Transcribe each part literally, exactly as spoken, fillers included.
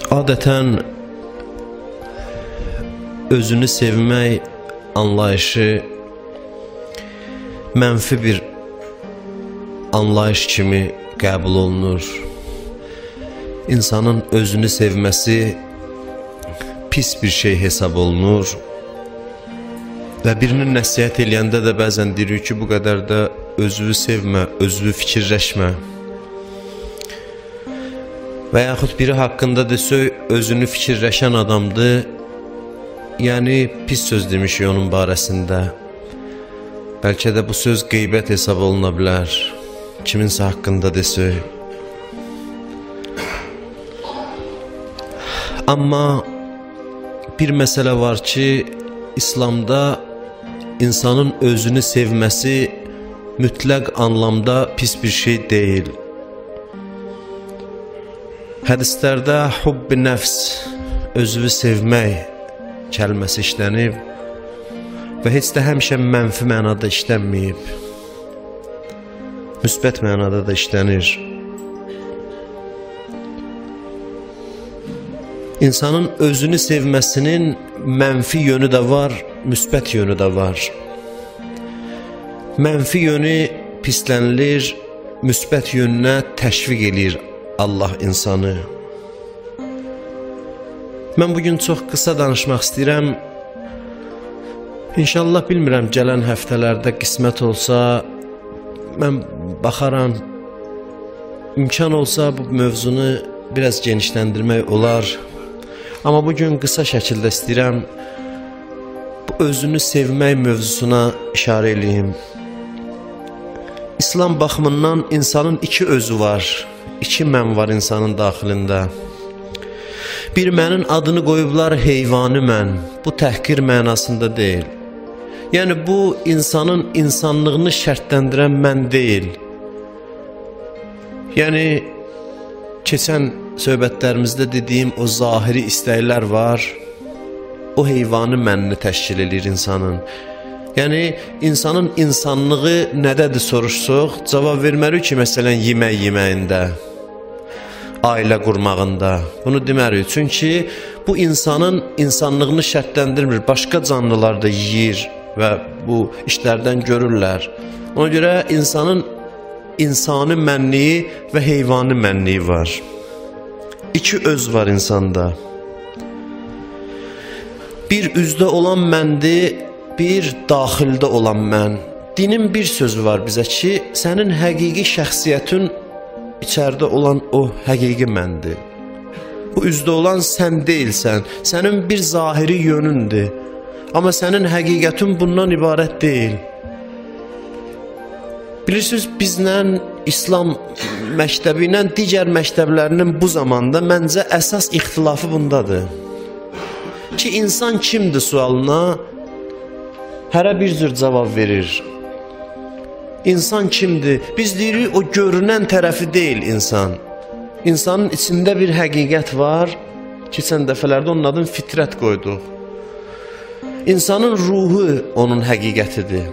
Adətən özünü sevmək anlayışı mənfi bir anlayış kimi qəbul olunur. İnsanın özünü sevməsi pis bir şey hesab olunur və birinin nəsihət eləyəndə də bəzən deyirik ki, bu qədər də özünü sevmə, özünü fikirləşmə. Və yaxud biri haqqında desək, özünü fikirləşən adamdır, yəni pis söz demişik onun barəsində. Bəlkə də bu söz qeybət hesab oluna bilər, kiminsə haqqında desək. Amma bir məsələ var ki, İslamda insanın özünü sevməsi mütləq anlamda pis bir şey deyil. Hədislərdə hubbi nəfs, özünü sevmək kəlməsi işlənib və heç də həmişə mənfi mənada işlənməyib. Müsbət mənada da işlənir. İnsanın özünü sevməsinin mənfi yönü də var, müsbət yönü də var. Mənfi yönü pislənilir, müsbət yönünə təşviq eləyir Allah insanı. Mən bugün çox qısa danışmaq istəyirəm. İnşallah bilmirəm, gələn həftələrdə qismət olsa, mən baxaram, imkan olsa bu mövzunu biraz genişləndirmək olar. Amma bugün qısa şəkildə istəyirəm, bu özünü sevmək mövzusuna işarə eləyim. İslam baxımından insanın iki özü var, iki mən var insanın daxilində. Bir mənin adını qoyublar heyvani mən, bu təhqir mənasında deyil. Yəni bu insanın insanlığını şərtləndirən mən deyil. Yəni keçən söhbətlərimizdə dediyim o zahiri istəklər var, o heyvani mənini təşkil edir insanın. Yəni insanın insanlığı nədədir soruşsuq, cavab vermərik ki, məsələn yemək yeməyində, ailə qurmağında. Bunu demərik, çünki bu insanın insanlığını şərtləndirmir. Başqa canlılar da yeyir və bu işlərdən görürlər. Ona görə insanın insani mənliyi və heyvani mənliyi var. İki öz var insanda. Bir üzdə olan məndir, bir daxildə olan mən. Dinin bir sözü var bizə ki, sənin həqiqi şəxsiyyətin içərdə olan o həqiqi məndir. Bu üzdə olan sən deyilsən, sənin bir zahiri yönündür. Amma sənin həqiqətin bundan ibarət deyil. Bilirsiniz, bizlə İslam məktəbi ilə digər məktəblərinin bu zamanda məncə əsas ixtilafı bundadır. Ki, insan kimdir sualına hərə bir cür cavab verir. İnsan kimdir? Biz deyirik, o görünən tərəfi deyil insan. İnsanın içində bir həqiqət var. Keçən dəfələrdə onun adını fitrət qoyduq. İnsanın ruhu onun həqiqətidir.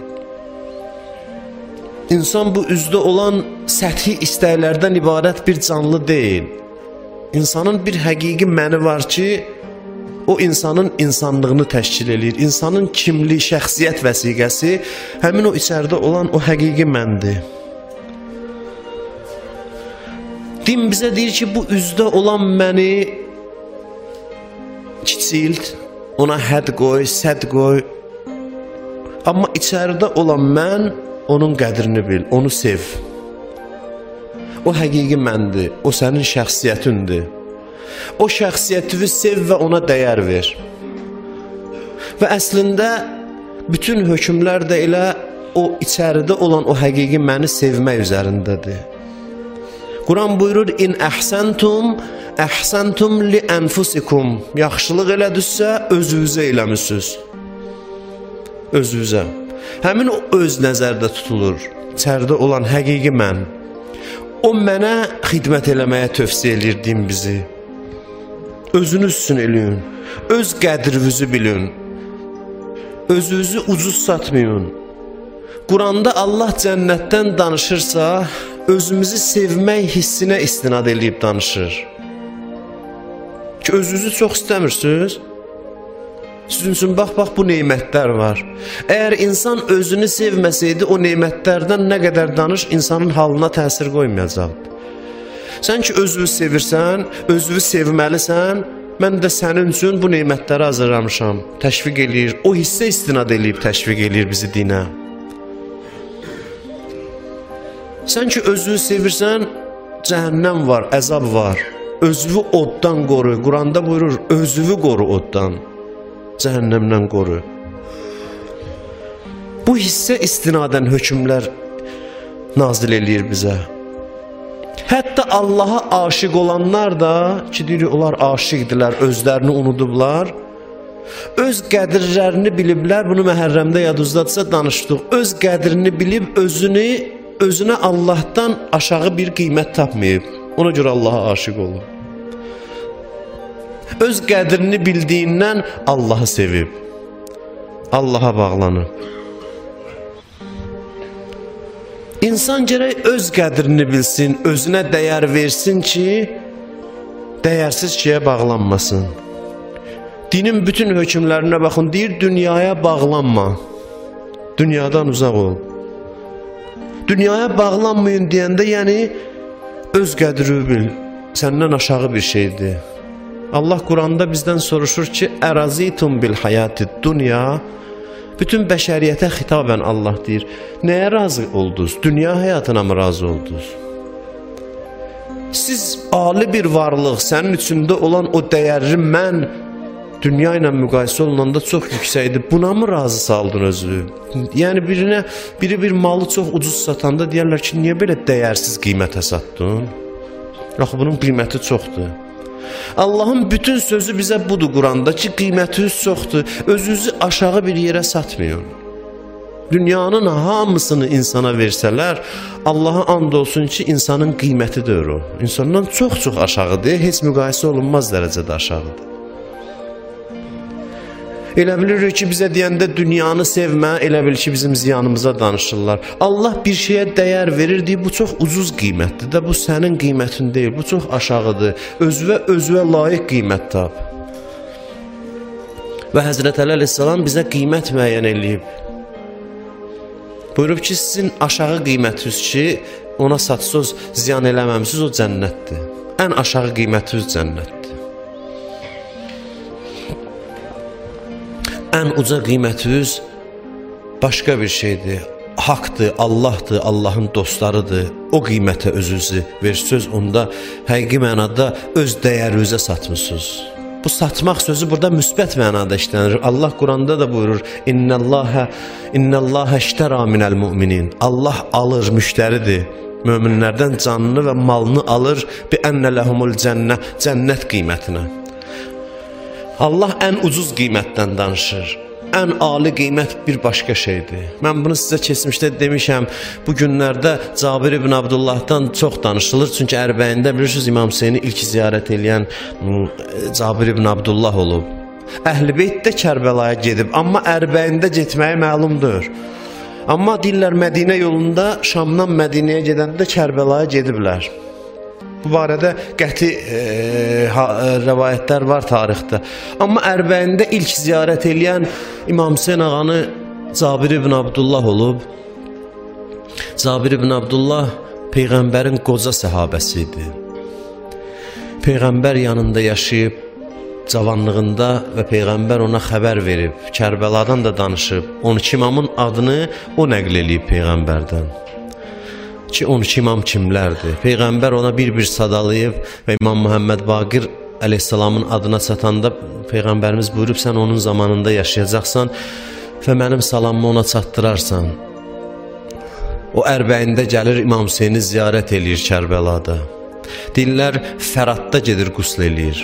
İnsan bu üzdə olan səthi istəklərdən ibarət bir canlı deyil. İnsanın bir həqiqi məni var ki, o insanın insanlığını təşkil edir. İnsanın kimlik, şəxsiyyət vəsiqəsi həmin o içərdə olan o həqiqi məndir. Din bizə deyir ki, bu üzdə olan məni kiçilt, ona hədd qoy, sədd qoy. Amma içərdə olan mən, onun qədrini bil, onu sev. O həqiqi məndir, o sənin şəxsiyyətindir. O şəxsiyyətini sev və ona dəyər ver. Və əslində bütün hökmlər də elə o içəridə olan o həqiqi məni sevmək üzərindədir. Quran buyurur, İn əhsəntum, əhsəntum li ənfusikum. Yaxşılıq elədinizsə, özünüzə eləmisiniz. Özünüzə. Həmin o öz nəzərdə tutulur. İçəridə olan həqiqi mən. O mənə xidmət eləməyə tövsiyə edir din bizi. Özünüz üçün eləyin. Öz qədrinizi bilin. Özünüzü ucuz satmayın. Quranda Allah cənnətdən danışırsa, özümüzü sevmək hissinə istinad eləyib danışır. ki, özünüzü çox istəmirsiniz. Sizin üçün bax, bax, bu neymətlər var. Əgər insan özünü sevməsəydi, o neymətlərdən nə qədər danış, insanın halına təsir qoymayacaqdı. Sən ki, özünü sevirsən, özünü sevməlisən, mən də sənin üçün bu neymətləri hazırlamışam. Təşviq eləyir, o hissə istinad eləyib təşviq eləyir bizi dinə. Sən ki, özünü sevirsən, cəhənnəm var, əzab var. Özünü oddan qoru. Quranda buyurur, özünü qoru oddan. Cəhənnəmdən qoru. Bu hissə istinadən hökmlər nazil eləyir bizə. Hətta Allaha aşiq olanlar da, ki, deyir, onlar aşiqdilər, özlərini unudublar, öz qədirlərini biliblər, bunu məhərrəmdə yaduzdadsa danışdıq, öz qədrini bilib, özünü, özünə Allahdan aşağı bir qiymət tapmayıb, ona görə Allaha aşiq olur. Öz qədrini bildiyindən Allahı sevib, Allaha bağlanıb. İnsan gərək öz qədrini bilsin, özünə dəyər versin ki, dəyərsiz şeyə bağlanmasın. Dinin bütün hökmlərinə baxın, deyir, dünyaya bağlanma, dünyadan uzaq ol. Dünyaya bağlanmayın deyəndə, yəni, öz qədrini bil, səndən aşağı bir şeydir. Allah Quranda bizdən soruşur ki, ərazitum bil hayati dünya, bütün bəşəriyyətə xitabən Allah deyir, nəyə razı oldunuz? Dünya həyatına mı razı oldunuz? Siz ali bir varlıq, sənin içində olan o dəyərli mən, dünya ilə müqayisə olunanda çox yüksəkdir. Buna mı razı saldın özü? Yəni, birinə, biri bir malı çox ucuz satanda deyərlər ki, niyə belə dəyərsiz qiymətə satdın? Axı, bunun qiyməti çoxdur. Allahın bütün sözü bizə budur Quranda ki, qiymətiniz çoxdur, özünüzü aşağı bir yerə satmayın. Dünyanın hamısını insana versələr, Allaha and olsun ki, insanın qiymətidir o. İnsandan çox-çox aşağıdır, heç müqayisə olunmaz dərəcədə aşağıdır. Elə bilirik ki, bizə deyəndə dünyanı sevmə, elə bil ki, bizim ziyanımıza danışırlar. Allah bir şeyə dəyər verir deyir, bu çox ucuz qiymətdir də, bu sənin qiymətin deyil, bu çox aşağıdır. Özvə, özvə layiq qiymət tap. Və Həzrət Əli əleyhissalam bizə qiymət müəyyən eləyib. Buyurub ki, sizin aşağı qiymətiniz ki, ona satsız, ziyan eləməmsiz, o cənnətdir. Ən aşağı qiymətiniz cənnətdir. Ən uca qiymətiniz başqa bir şeydir. Haqdır, Allahdır, Allahın dostlarıdır. O qiymətə özünüzü versiniz, onda həqiqi mənada öz dəyərinizə satmışsınız. Bu satmaq sözü burada müsbət mənada işlənir. Allah Quranda da buyurur, İnnəlləhə İnnəlləhə iştərə minəl müminin. Allah alır, müştəridir. Möminlərdən canını və malını alır, bi ənnə ləhumul cənnə, cənnət qiymətinə. Allah ən ucuz qiymətdən danışır. Ən ali qiymət bir başqa şeydir. Mən bunu sizə keçmişdə demişəm, bu günlərdə Cabir ibn Abdullahdan çox danışılır. Çünki Ərbəyində bilirsiniz, İmam Hüseyni ilk ziyarət edən Cabir ibn Abdullah olub. Əhl-i Beyt də Kərbəlaya gedib, amma Ərbəyində getməyi məlumdur. Amma deyirlər, Mədinə yolunda Şamdan Mədinəyə gedəndə Kərbəlaya gediblər. Bu barədə qəti e, ha, rəvayətlər var tarixdə. Amma Ərbəyində ilk ziyarət edən İmam Hüseyn ağanı Cabir ibn Abdullah olub. Cabir ibn Abdullah Peyğəmbərin qoca səhabəsi idi. Peyğəmbər yanında yaşayıb, cavanlığında və Peyğəmbər ona xəbər verib, Kərbəladan da danışıb, on iki imamın adını o nəql eləyib Peyğəmbərdən. Ki, on iki imam kimlərdir? Peyğəmbər ona bir-bir sadalayıb və İmam Muhammed Baqir əleyhissalamın adına çatanda Peyğəmbərimiz buyurub, sən onun zamanında yaşayacaqsan və mənim salamımı ona çatdırarsan. O Ərbəyində gəlir, İmam Hüseyni ziyarət eləyir Kərbəlada. Deyirlər, Fəradda gedir, qusl eləyir.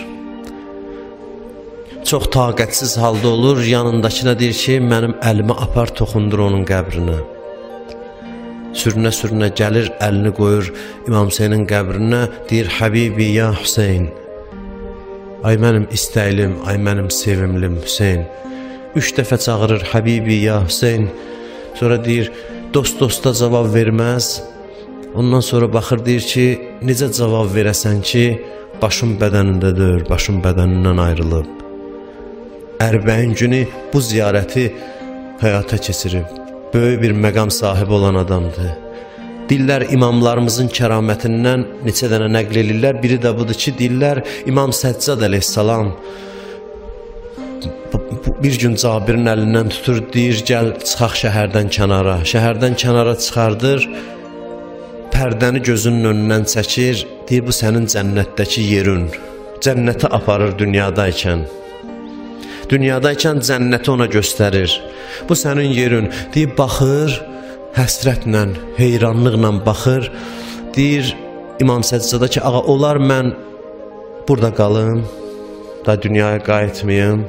Çox taqətsiz halda olur, yanındakına deyir ki, mənim əlimi apar, toxundur onun qəbrinə. Sürünə-sürünə gəlir, əlini qoyur İmam Hüseynin qəbrinə, deyir, Həbibi ya Hüseyin, ay mənim istəklim, ay mənim sevimlim Hüseyin. Üç dəfə çağırır, Həbibi ya Hüseyin, sonra deyir, dost dosta cavab verməz. Ondan sonra baxır, deyir ki, necə cavab verəsən ki, başım bədənində deyil, başım bədənindən ayrılıb. Ərbəin günü bu ziyarəti həyata keçirib. Böyük bir məqam sahibi olan adamdır. Dillər imamlarımızın kəramətindən neçə dənə nəql edirlər. Biri də budur ki, dillər İmam Səccad əleyhissalam bir gün Cabirin əlindən tutur, deyir, gəl çıxaq şəhərdən kənara. Şəhərdən kənara çıxardır, pərdəni gözünün önündən çəkir, deyir, bu sənin cənnətdəki yerin. Cənnətə aparır dünyadaykən. Dünyadaykən cənnəti ona göstərir. Bu sənin yerin. Deyir, baxır, həsrətlə, heyranlıqla baxır. Deyir, İmam Səccada ki, ağa, olar mən burada qalım, da dünyaya qayıtmayım.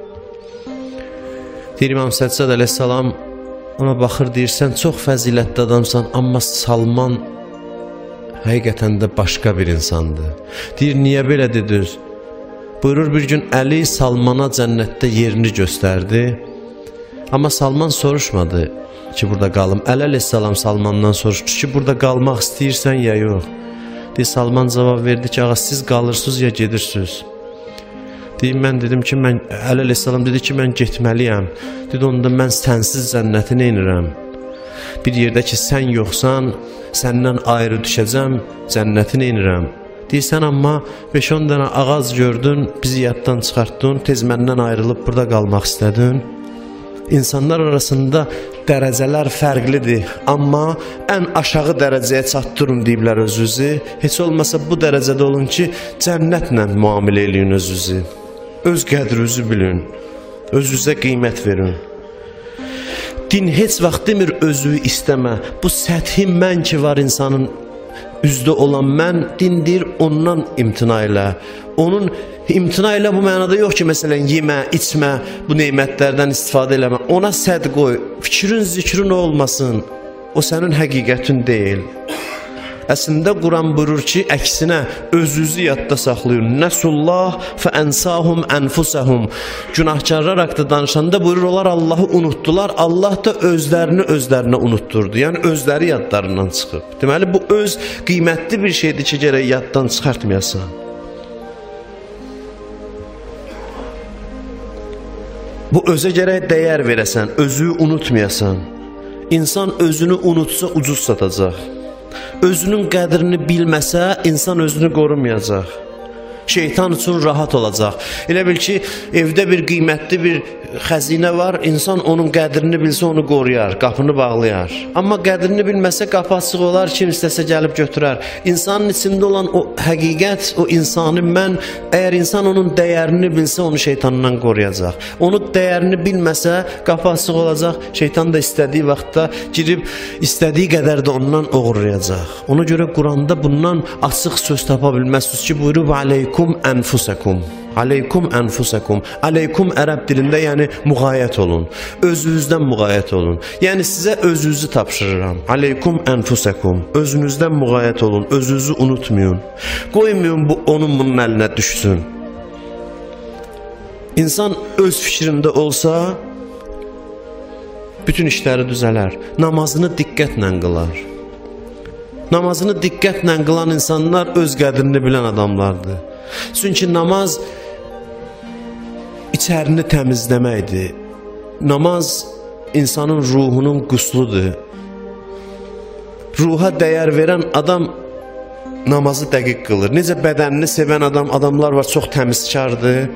Deyir, İmam Səccad əleyhissalam ona baxır, deyir, sən çox fəzilətli adamsan, amma Salman həqiqətən də başqa bir insandır. Deyir, niyə belə dediniz? Buyurur, bir gün Əli Salmana cənnətdə yerini göstərdi. Amma Salman soruşmadı ki, burada qalım. Əli əleyhissalam Salmandan soruşdu ki, burada qalmaq istəyirsən ya yox. Deyir, Salman cavab verdi ki, ağa, siz qalırsınız ya gedirsiniz. Deyir, mən dedim ki, mən, Əli əleyhissalam dedi ki, mən getməliyəm. Dedi, onda mən sənsiz cənnəti neynirəm? Bir yerdə ki, sən yoxsan, səndən ayrı düşəcəm, cənnəti neynirəm? Deyirsən, amma beş on dənə ağac gördün, bizi yaddan çıxartdın, tez məndən ayrılıb burada qalmaq istədin. İnsanlar arasında dərəcələr fərqlidir, amma ən aşağı dərəcəyə çatdırın deyiblər özünüzü. Heç olmasa bu dərəcədə olun ki, cənnətlə müamilə eləyin özünüzü. Öz qədrinizi bilin, özünüzə qiymət verin. Din heç vaxt demir özü istəmə. Bu səthi mən ki var insanın üzdə olan mən, din deyir ondan imtina ilə. Onun imtina ilə bu mənada yox ki, məsələn, yemə, içmə, bu neymətlərdən istifadə eləmə. Ona səd qoy, fikrin, zikrin olmasın. O sənin həqiqətin deyil. Əslində Quran buyurur ki, əksinə özünüzü yadda saxlayın. Nəsullah fəənsahum ənfusəhum. Günahkarlar haqqında danışanda buyurur, onlar Allahı unutdular. Allah da özlərini özlərinə unutturdu. Yəni özləri yadlarından çıxıb. Deməli bu öz qiymətli bir şeydir ki, gərək yaddan çıxartmayasan. Bu özə gərək dəyər verəsən, özü unutmayasan. İnsan özünü unutsa ucuz satacaq. Özünün qədrini bilməsə, insan özünü qorumayacaq. Şeytan üçün rahat olacaq. Elə bil ki, evdə bir qiymətli bir xəzinə var, insan onun qədrini bilsə onu qoruyar, qapını bağlayar. Amma qədrini bilməsə qapı açıq olar, kim istəsə gəlib götürər. İnsanın içində olan o həqiqət, o insanı mən, əgər insan onun dəyərini bilsə, onu şeytandan qoruyacaq. Onu dəyərini bilməsə, qapı açıq olacaq, şeytan da istədiyi vaxtda girib, istədiyi qədər də ondan oğurlayacaq. Ona görə Quranda bundan açıq söz tapa bilməzsiniz ki, buyurub aleykum ənfusakum. Aleykum ənfusakum. Aleykum ərəb dilində yəni müğayət olun. Özünüzdən müğayət olun. Yəni sizə özünüzü tapşırıram. Aleykum ənfusakum. Özünüzdən müğayət olun. Özünüzü unutmayın. Qoymayın bu onun bunun əlinə düşsün. İnsan öz fikrində olsa bütün işləri düzələr. Namazını diqqətlə qılar. Namazını diqqətlə qılan insanlar öz qədrini bilən adamlardır. Çünki namaz içərini təmizləməkdir. Namaz insanın ruhunun qusludur. Ruha dəyər verən adam namazı dəqiq qılır. Necə bədənini sevən adam, adamlar var, çox təmizkardır.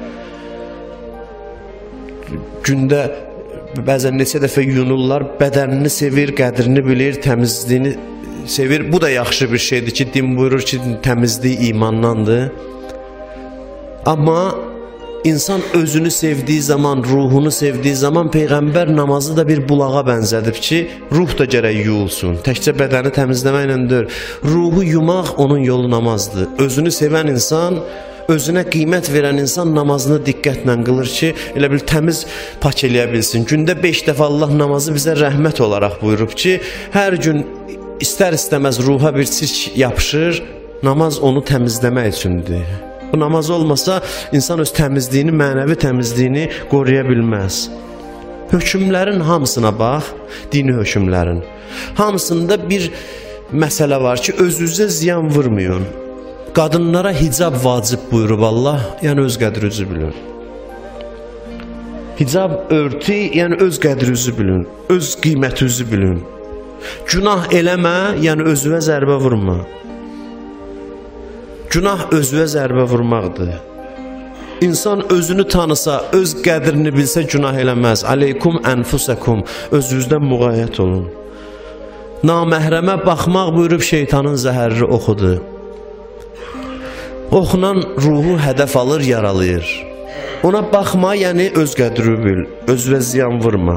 Gündə bəzən neçə dəfə yunurlar, bədənini sevir, qədrini bilir, təmizliyini sevir. Bu da yaxşı bir şeydir ki, din buyurur ki, təmizlik imandandır. Amma insan özünü sevdiyi zaman, ruhunu sevdiyi zaman Peyğəmbər namazı da bir bulağa bənzədib ki, ruh da gərək yuyulsun. Təkcə bədəni təmizləməklə deyil. Ruhu yumaq onun yolu namazdır. Özünü sevən insan, özünə qiymət verən insan namazını diqqətlə qılır ki, elə bil təmiz pak eləyə bilsin. Gündə beş dəfə Allah namazı bizə rəhmət olaraq buyurub ki, hər gün istər-istəməz ruha bir çirk yapışır, namaz onu təmizləmək üçündür. Bu namaz olmasa, insan öz təmizliyini, mənəvi təmizliyini qoruya bilməz. Hökmlərin hamısına bax, dini hökmlərin. Hamısında bir məsələ var ki, özünüzə ziyan vurmayın. Qadınlara hicab vacib buyurub Allah, yəni öz qədrinizi bilin. Hicab örtü, yəni öz qədrinizi bilin, öz qiymətinizi bilin. Günah eləmə, yəni özünə zərbə vurma. Günah özünə zərbə vurmaqdır. İnsan özünü tanısa, öz qədrini bilsə günah eləməz. Aleykum ənfusakum, özünüzdən müğayət olun. Naməhrəmə baxmaq buyurub şeytanın zəhərli oxudur. Oxunan ruhu hədəf alır, yaralayır. Ona baxma, yəni öz qədrini bil, özünə ziyan vurma.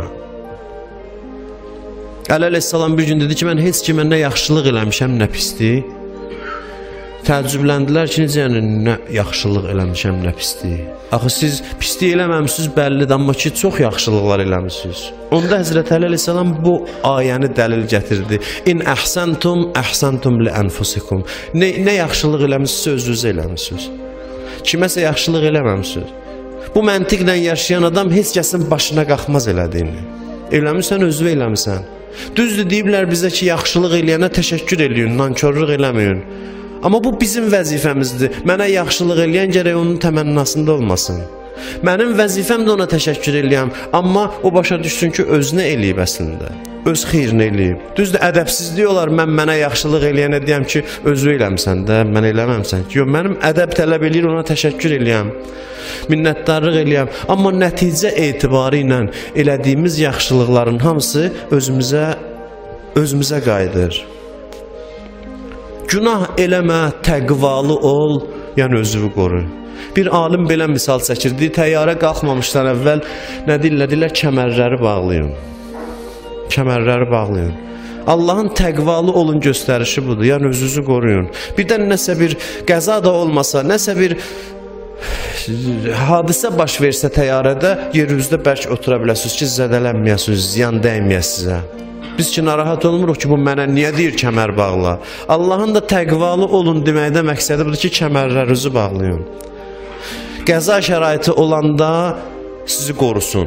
Əli əleyhissalam bir gün dedi ki, mən heç kimə nə yaxşılıq eləmişəm, nə pislik. Təəccübləndilər ki, necə yəni nə yaxşılıq eləmişəm, nə pislik. Axı siz pislik eləməmişsiniz bəllidir, amma ki, çox yaxşılıqlar eləmişsiniz. Onda Həzrət Əli əleyhissalam bu ayəni dəlil gətirdi. İn əhsəntum, əhsəntum li ənfusikum. Nə, nə yaxşılıq eləmişsiniz, özünüzə eləmişsiniz. Kiməsə yaxşılıq eləməmişsiniz. Bu məntiqlə yaşayan adam heç kəsin başına qalxmaz elədiyini. Eləmişsən, özünə eləmişsən. Düzdür, deyiblər bizə ki, yaxşılıq eləyənə təşəkkür eləyin, nankörlük eləməyin. Amma bu bizim vəzifəmizdir. Mənə yaxşılıq eləyən gərək onun təmənnasında olmasın. Mənim vəzifəm də ona təşəkkür eləyəm. Amma o başa düşsün ki, özünə eləyib əslində. Öz xeyrini eləyib. Düzdür, ədəbsizlik olar, mən mənə yaxşılıq eləyənə deyəm ki, özü eləmsən də, mən eləməmsən ki. Yox, mənim ədəb tələb eləyir, ona təşəkkür eləyəm. Minnətdarlıq eləyəm. Amma nəticə etibarı ilə elədiyimiz yaxşılıqların hamısı özümüzə, özümüzə qayıdır. Günah eləmə, təqvalı ol, yəni özünü qoru. Bir alim belə misal çəkirdi, təyyarə qalxmamışdan əvvəl nə deyirlər, deyirlər kəmərləri bağlayın. Kəmərləri bağlayın. Allahın təqvalı olun göstərişi budur, yəni özünüzü qoruyun. Birdən nəsə bir qəza da olmasa, nəsə bir hadisə baş versə təyyarədə, yerinizdə bəlkə otura biləsiniz ki, zədələnməyəsiniz, ziyan dəyməyəsiniz sizə. Biz ki, narahat olmuruq ki, bu mənə niyə deyir kəmər bağla? Allahın da təqvalı olun deməkdə məqsədi budur ki, kəmərlərinizi bağlayın. Qəza şəraiti olanda sizi qorusun.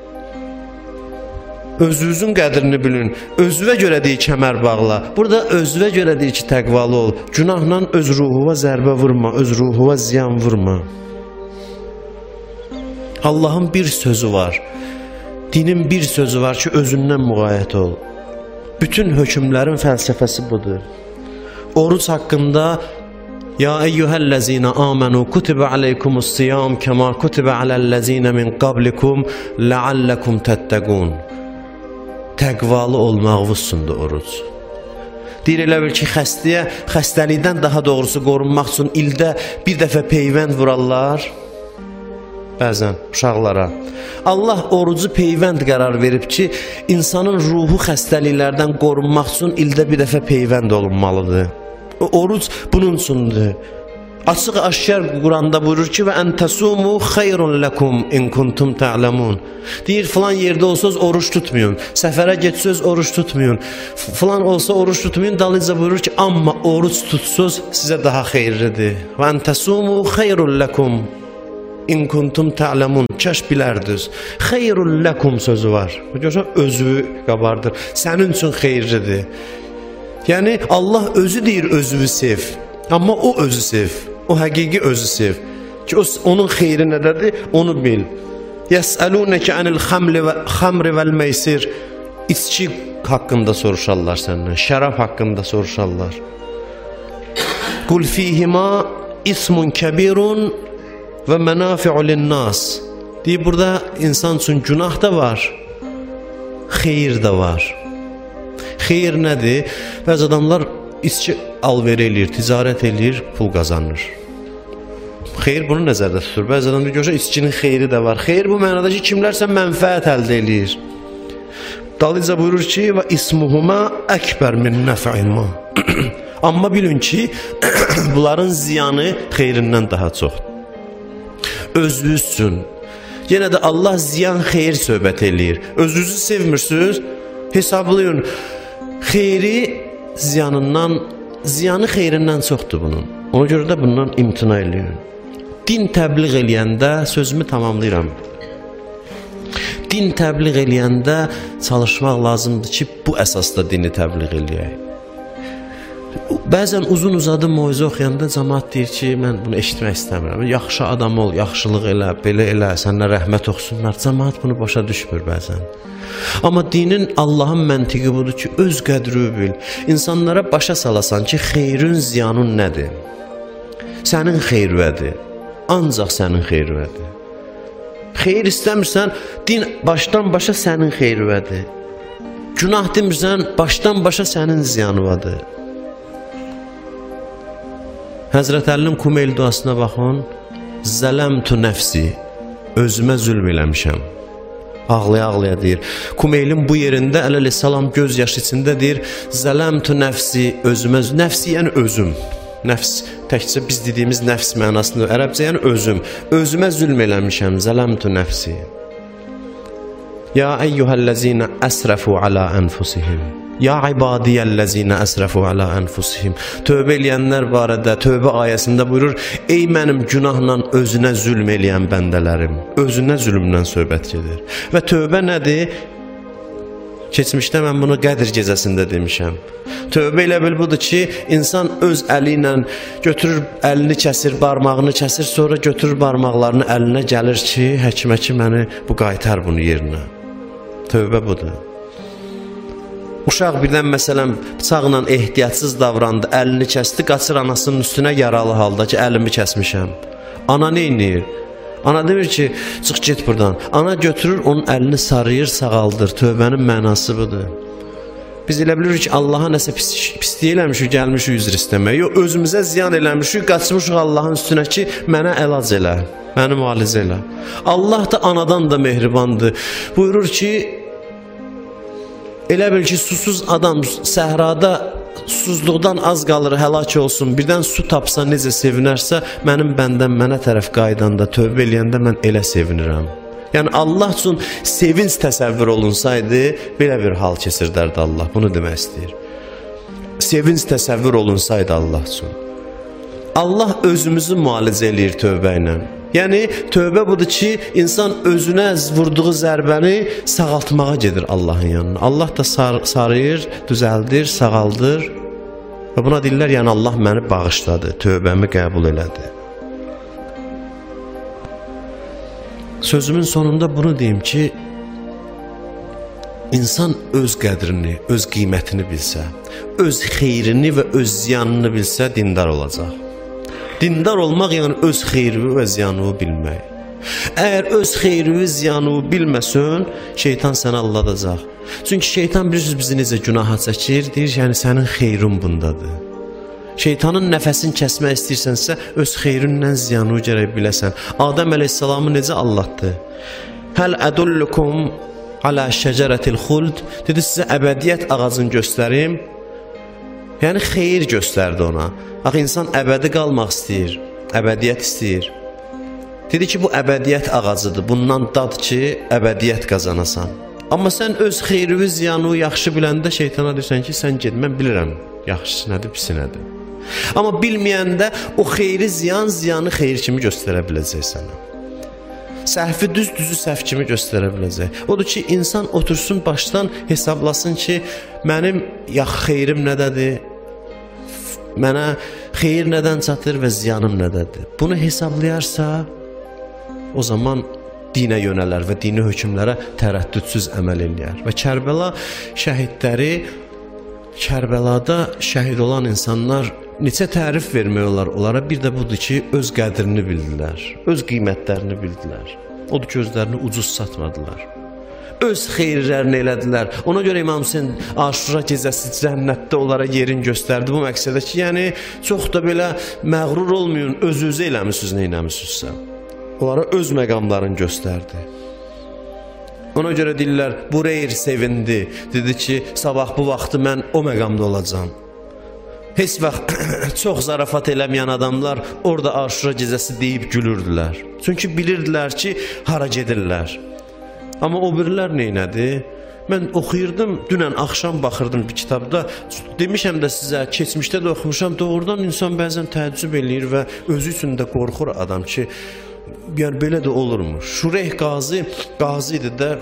Özünüzün qədrini bilin. Özünə görə deyir kəmər bağla. Burada özünə görə deyir ki, təqvalı ol. Günahla öz ruhuva zərbə vurma, öz ruhuva ziyan vurma. Allahın bir sözü var. Dinin bir sözü var ki, özündən müğayət ol. Bütün hökmlərin fəlsəfəsi budur. Oruç haqqında Ya eyyuhəl-ləzina amanu kutibə aleykumus-siyam kəma kutibə aləl-ləzina min qablikum ləalləkum təttəqun. Təqvalı olmaq vüssundur oruc. Deyir elə bil ki, xəstəyə, xəstəlikdən daha doğrusu qorunmaq üçün ildə bir dəfə peyvənd vurarlar. Bəzən uşaqlara. Allah orucu peyvənd qərar verib ki, insanın ruhu xəstəliklərdən qorunmaq üçün ildə bir dəfə peyvənd olunmalıdır. Oruc bunun üçündür. Açıq aşkar Quranda buyurur ki, və əntəsumu xeyrun ləkum in kuntum ta'lamun. Deyir, filan yerdə olsanız oruç tutmayın. Səfərə getsəz oruç tutmayın. Filan olsa oruç tutmayın. Dalıca buyurur ki, amma oruç tutsuz sizə daha xeyirlidir. Və əntəsumu xeyrun ləkum in kuntum ta'lamun. Kəş bilərdiniz. Xeyrun ləkum sözü var. Görürsən, özü qabardır. Sənin üçün xeyirlidir. Yəni Allah özü deyir özünü sev. Amma o özü sev. O həqiqi özü sev. Ki o, onun xeyri nədədir? Onu bil. Yəsəlunəkə anil xamri vəl meysir. İçki haqqında soruşarlar səndən. Şərab haqqında soruşarlar. Qul fihima ismun kəbirun və mənafi'u linnas. Deyir, burada insan üçün günah da var, xeyir də var. Xeyir nədir? Bəzi adamlar içki alveri eləyir, ticarət eləyir, pul qazanır. Xeyir bunu nəzərdə tutur. Bəzi adamlar görürsə, içkinin xeyri də var. Xeyir bu mənada ki, kimlərsə mənfəət əldə eləyir. Dalıca buyurur ki, və ismuhuma əkbər min nəf'imə. Amma bilin ki, bunların ziyanı xeyrindən daha çoxdur. Özünüz üçün. Yenə də Allah ziyan xeyir söhbət eləyir. Özünüzü sevmirsiniz, hesablayın. Xeyri ziyanından, ziyanı xeyrindən çoxdur bunun. Ona görə də bundan imtina eləyin. Din təbliğ eləyəndə, sözümü tamamlayıram. Din təbliğ eləyəndə çalışmaq lazımdır ki, bu əsasda dini təbliğ eləyək. Bəzən uzun uzadı moizə oxuyanda cəmaət deyir ki, mən bunu eşitmək istəmirəm. Yaxşı adam ol, yaxşılıq elə, belə elə, səndən rəhmət oxusunlar. Cəmaət bunu başa düşmür bəzən. Amma dinin, Allahın məntiqi budur ki, öz qədri bil. İnsanlara başa salasan ki, xeyrin, ziyanın nədir? Sənin xeyrvədir. Ancaq sənin xeyrvədir. Xeyir istəmirsən, din başdan başa sənin xeyrvədir. Günah demirsən, başdan başa sənin ziyanıvadır. Həzrət Əlinin Kumeyl duasına baxın. Zələmtu nəfsi, özümə zülm eləmişəm. Ağlaya-ağlaya deyir. Kumeylin bu yerində əleyhissalam göz yaşı içində deyir. Zələmtu nəfsi, özümə zülm. Nəfsi yəni özüm. Nəfs, təkcə biz dediyimiz nəfs mənasında. Ərəbcə yəni özüm. Özümə zülm eləmişəm. Zələmtu nəfsi. Ya eyyuhəl-ləzinə əsrəfu alə ənfusihim. Ya ibadiyyəl-ləzinə əsrəfu alə ənfusihim. Tövbə eləyənlər barədə tövbə ayəsində buyurur, ey mənim günahla özünə zülm eləyən bəndələrim. Özünə zülmdən söhbət gedir. Və tövbə nədir? Keçmişdə mən bunu Qədr gecəsində demişəm. Tövbə elə bil budur ki, insan öz əli ilə götürür, əlini kəsir, barmağını kəsir, sonra götürür barmaqlarını əlinə gəlir ki, həkimə ki, məni bu qaytar bunu yerinə. Tövbə budur. Uşaq birdən məsələn bıçaqla ehtiyatsız davrandı, əlini kəsdi, qaçır anasının üstünə yaralı halda ki, əlimi kəsmişəm. Ana nə edir? Ana demir ki, çıx get buradan. Ana götürür, onun əlini sarıyır, sağaldır. Tövbənin mənası budur. Biz elə bilirik ki, Allaha nəsə pis, pisliyi eləmişik, gəlmişik üzr istəməyə. Yox, özümüzə ziyan eləmişik, qaçmışıq Allahın üstünə ki, mənə əlac elə, məni müalicə elə. Allah da anadan da mehribandır. Buyurur ki, elə bil ki, susuz adam səhrada susuzluqdan az qalır, həlak olsun. Birdən su tapsa necə sevinərsə, mənim bəndəm mənə tərəf qaydanda, tövbə eləyəndə mən elə sevinirəm. Yəni Allah üçün sevinç təsəvvür olunsaydı, belə bir hal keçirdərdi Allah. Bunu demək istəyir. Sevinç təsəvvür olunsaydı Allah üçün. Allah özümüzü müalicə eləyir tövbə ilə. Yəni tövbə budur ki, insan özünə vurduğu zərbəni sağaltmağa gedir Allahın yanına. Allah da sar sarıyır, düzəldir, sağaldır. Və buna deyirlər, yəni Allah məni bağışladı, tövbəmi qəbul elədi. Sözümün sonunda bunu deyim ki, insan öz qədrini, öz qiymətini bilsə, öz xeyrini və öz ziyanını bilsə, dindar olacaq. Dindar olmaq yəni öz xeyrini və ziyanını bilmək. Əgər öz xeyrini, ziyanını bilməsən, şeytan səni aldadacaq. Çünki şeytan bilirsiniz bizi necə günaha çəkir, deyir yəni sənin xeyrin bundadır. Şeytanın nəfəsini kəsmək istəyirsənsə, öz xeyrinlə ziyanını gərək biləsən. Adəm əleyhissalamı necə allatdı? Həl ədullukum alə şəcərətil xuld. Dedi, sizə əbədiyyət ağacını göstərim. Yəni xeyir göstərdi ona. Axı insan əbədi qalmaq istəyir, əbədiyyət istəyir. Dedi ki, bu əbədiyyət ağacıdır, bundan dad ki, əbədiyyət qazanasan. Amma sən öz xeyrini, ziyanını yaxşı biləndə şeytana deyirsən ki, sən ged, mən bilirəm, yaxşısı nədir, pisi nədir. Amma bilməyəndə o xeyri ziyan, ziyanı xeyir kimi göstərə biləcək sənə. Səhvi düz, düzü səhv kimi göstərə biləcək. Odur ki, insan otursun başdan hesablasın ki, mənim yax xeyrim nədədir, mənə xeyir nədən çatır və ziyanım nədədir. Bunu hesablayarsa, o zaman dinə yönələr və dini hökmlərə tərəddüdsüz əməl eləyər. Və Kərbəla şəhidləri, Kərbəlada şəhid olan insanlar neçə tərif vermək olar onlara? Bir də budur ki, öz qədrini bildilər, öz qiymətlərini bildilər. Odur ki, özlərini ucuz satmadılar. Öz xeyirlərini elədilər. Ona görə İmam Hüseyin Aşura gecəsi cənnətdə onlara yerin göstərdi bu məqsədə ki, yəni çox da belə məğrur olmayın, öz-özə eləmişsiniz, nə eləmişsinizsə. Onlara öz məqamlarını göstərdi. Ona görə deyirlər, Bureyr sevindi. Dedi ki, sabah bu vaxtı mən o məqamda olacam. Heç vaxt çox zarafat eləməyən adamlar orada Aşura gecəsi deyib gülürdülər. Çünki bilirdilər ki, hara gedirlər. Amma o birilər neynədi? Mən oxuyurdum, dünən axşam baxırdım bir kitabda. Demişəm də sizə, keçmişdə də oxumuşam. Doğrudan insan bəzən təəccüb eləyir və özü üçün də qorxur adam ki, yəni belə də olurmuş. Şureyh qazi, qazi idi də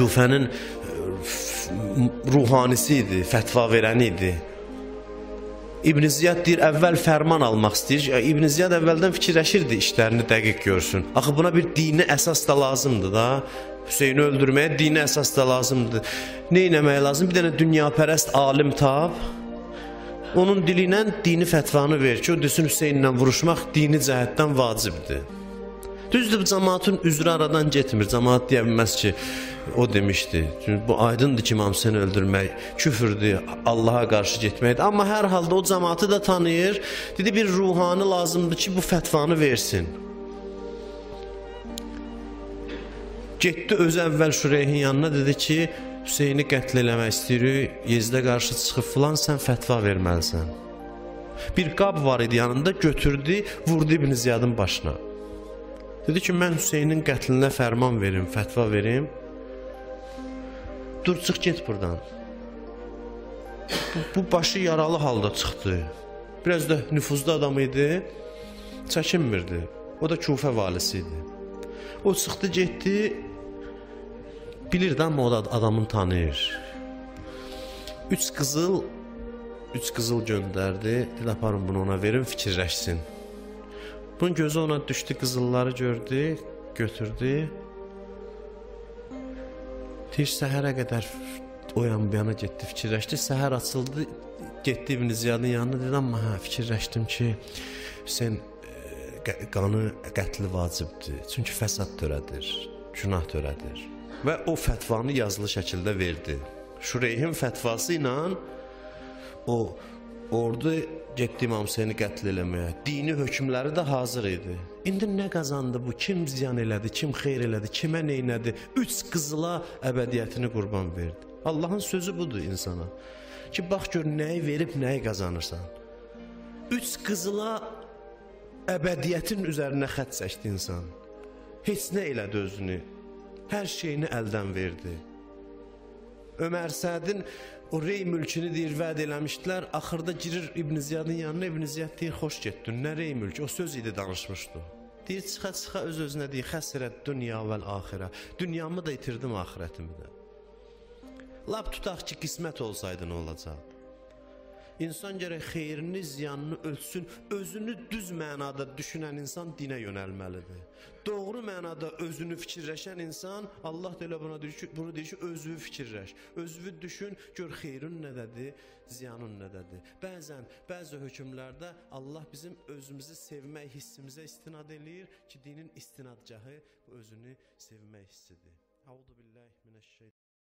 Küfənin ruhanisi idi, fətva verəni idi. İbn Ziyad deyir, əvvəl fərman almaq istəyir. İbn Ziyad əvvəldən fikirləşirdi işlərini dəqiq görsün. Axı buna bir dini əsas da lazımdır da. Hüseyni öldürməyə dini əsas da lazımdır. Nə etmək lazım? Bir dənə dünyapərəst alim tap. Onun dili ilə dini fətvanı ver ki, o desin Hüseynlə vuruşmaq dini cəhətdən vacibdir. Düzdür, cəmaatın üzrü aradan getmir. Cəmaat deyə bilməz ki, o demişdi. Çünki bu aydındır ki, İmam Hüseyni öldürmək küfürdür, Allaha qarşı getməkdir. Amma hər halda o cəmaatı da tanıyır. Dedi, bir ruhani lazımdır ki, bu fətvanı versin. Getdi özü əvvəl Şureyhin yanına, dedi ki, Hüseyni qətl eləmək istəyirik, Yezdə qarşı çıxıb filan, sən fətva verməlisən. Bir qab var idi yanında, götürdü, vurdu İbn Ziyadın başına. Dedi ki, mən Hüseynin qətlinə fərman verim, fətva verim. Dur, çıx, get buradan. Bu, bu başı yaralı halda çıxdı. Biraz da nüfuzlu adam idi, çəkinmirdi. O da Kufə valisi idi. O çıxdı, getdi, bilirdi, amma o da adamın tanıyır. Üç qızıl, üç qızıl göndərdi, dedi, aparın bunu ona verin, fikirləşsin. Bunun gözü ona düşdü, qızılları gördü, götürdü. Deyir, səhərə qədər o yan bir yana getdi, fikirləşdi. Səhər açıldı, getdi İbn Ziyadın yanına, dedi, amma hə, fikirləşdim ki, Hüseyin qanı qətli vacibdir. Çünki fəsad törədir, günah törədir. Və o fətvanı yazılı şəkildə verdi. Şureyhin fətvası ilə o ordu getdi İmam Hüseyni qətl eləməyə. Dini hökmləri də hazır idi. İndi nə qazandı bu? Kim ziyan elədi? Kim xeyr elədi? Kimə neynədi? Üç qızıla əbədiyyətini qurban verdi. Allahın sözü budur insana. Ki, bax gör, nəyi verib, nəyi qazanırsan. Üç qızıla əbədiyyətin üzərinə xət çəkdi insan. Heç nə elədi özünü. Hər şeyini əldən verdi. Ömər Sədin o rey mülkünü deyir, vəd eləmişdilər. Axırda girir İbn Ziyadın yanına, İbn Ziyad deyir, xoş getdin, nə rey mülkü? O söz idi, danışmışdı. Deyir, çıxa-çıxa öz-özünə deyir, xəsrət dünya vəl axirə. Dünyamı da itirdim, axirətimi də. Lap tutaq ki, qismət olsaydı nə olacaq? İnsan gərək xeyrini, ziyanını ölçsün, özünü düz mənada düşünən insan dinə yönəlməlidir. Doğru mənada özünü fikirləşən insan, Allah da elə buna deyir ki, bunu deyir ki, özünü fikirləş. Özünü düşün, gör xeyrin nədədir, ziyanın nədədir. Bəzən, bəzi hökmlərdə Allah bizim özümüzü sevmək hissimizə istinad eləyir ki, dinin istinadgahı özünü sevmək hissidir. Əuzu billahi minəşşeytanirracim.